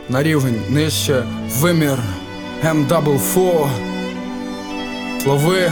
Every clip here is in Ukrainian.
на рівень нижче, вимір М-4. Лови.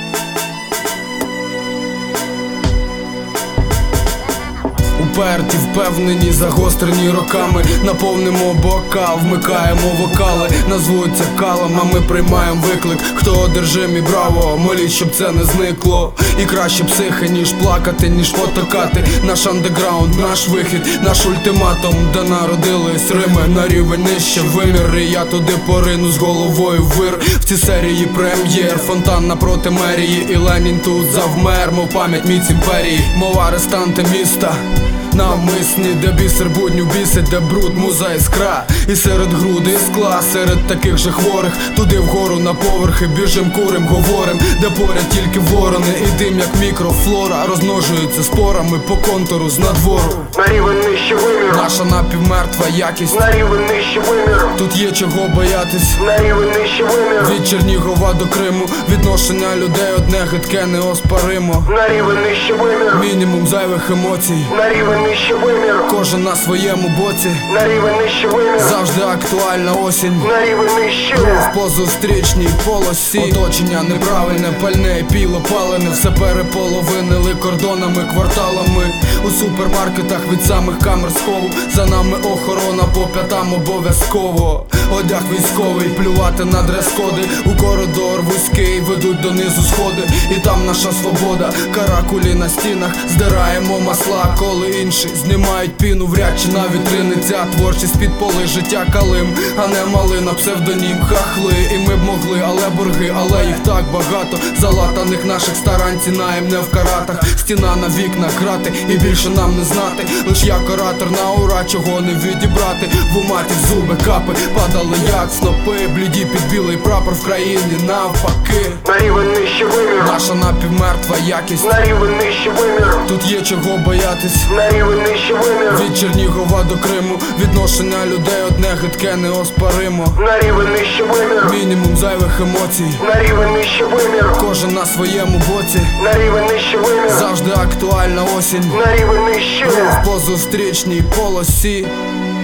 Уперті, впевнені, загострені роками. Наповнимо бокал, вмикаємо вокали. Назвуться калом, а ми приймаємо виклик. Хто одержимий, браво, моліть, щоб це не зникло. І краще психи, ніж плакати, ніж потакати. Наш андеграунд, наш вихід, наш ультиматум, де народились рими. На рівень нижче, вимір, і я туди порину з головою в вир. В цій серії прем'єр, фонтан напроти мерії. І Ленін тут завмер, мов пам'ять міць імперії. Мов арестанти міста навмисні, де бісер будню бісить, де бруд, муза, іскра. І серед груди скла, серед таких же хворих, туди вгору на поверхи біжим, курим, говорим, де поряд тільки ворони. І дим, як мікрофлора, розмножується спорами по контуру з надвору. На рівень нижче виміру. Наша напівмертва якість. На рівень нижче виміру. Тут є чого боятись. На рівень нижче виміру. Від Чернігова до Криму відношення людей одне гидке неоспоримо. На рівень нижче виміру. Мінімум зайвих емоцій. На рівень нижче виміру. Кожен на своєму боці. На рівень нижче виміру. Завжди актуальна осінь. На рівень нижче. Рух по зустрічній полосі. Оточення неправильне, пальне і піло палене. Все переполовинили кордонами, кварталами. У супермаркетах від самих камер схову. За нами охорона по п'ятам обов'язково. Одяг військовий, плювати на дрес-коди. У коридор вузький ведуть донизу сходи. І там наша свобода, каракулі на стінах. Здираємо масла, коли інші знімають піну в ряд чи на вітрини. Ця творчість під поли життя калим, а не малина, псевдонім, хахли. І ми б могли, але борги, але їх так багато. Залатаних наших старань ціна їм не в каратах. Стіна на вікна, крати, і більше нам не знати. Лиш я оратор на ура, чого не відібрати. В уматі в зуби капи падали як снопи. Бліді під білий прапор в країні навпаки. На рівень нижче виміру. Наша напівмертва якість. На рівень нижче виміру. Тут є чого боятись. На рівень нижче виміру. Від Чернігова до Криму відношення людей одне гидке неоспоримо. На рівень нижче виміру. Мінімум зайвих емоцій. На рівень нижче виміру. Кожен на своєму боці. На рівень нижче виміру. Завжди актуальна осінь. На рівень нижче. Рух по зустрічній полосі.